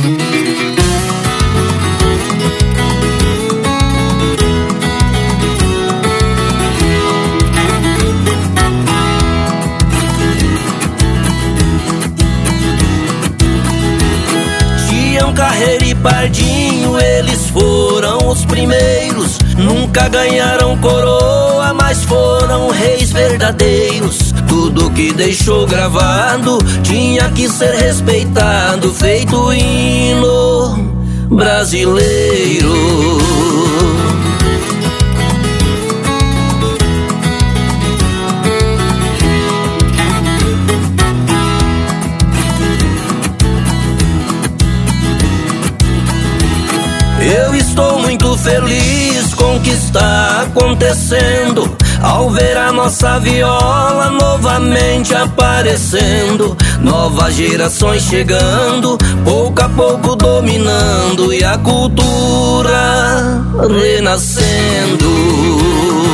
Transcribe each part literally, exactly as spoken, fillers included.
Carreira e Pardinho, eles foram os primeiros. Nunca ganharam coroa, mas foram reis verdadeiros. Tudo que deixou gravado tinha que ser respeitado, feito hino brasileiro. Eu estou muito feliz com o que está acontecendo, ao ver a nossa viola novamente aparecendo. Novas gerações chegando, pouco a pouco dominando, e a cultura renascendo.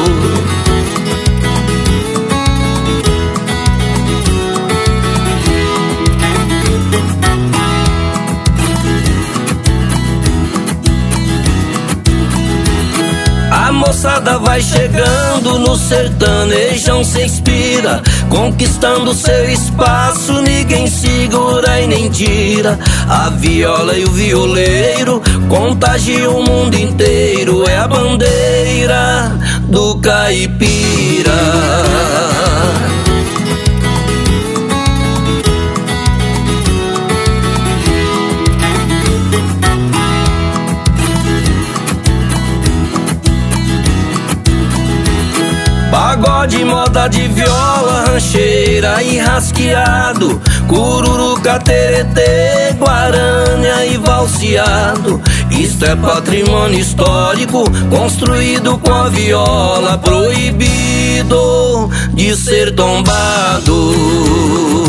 A moçada vai chegando no sertanejão, se inspira, conquistando seu espaço, ninguém segura e nem tira. A viola e o violeiro contagiam o mundo inteiro, é a bandeira do caipira. Pagode, moda de viola, rancheira e rasqueado, cururu, cateretê, guarânia e valseado. Isto é patrimônio histórico, construído com a viola, proibido de ser tombado.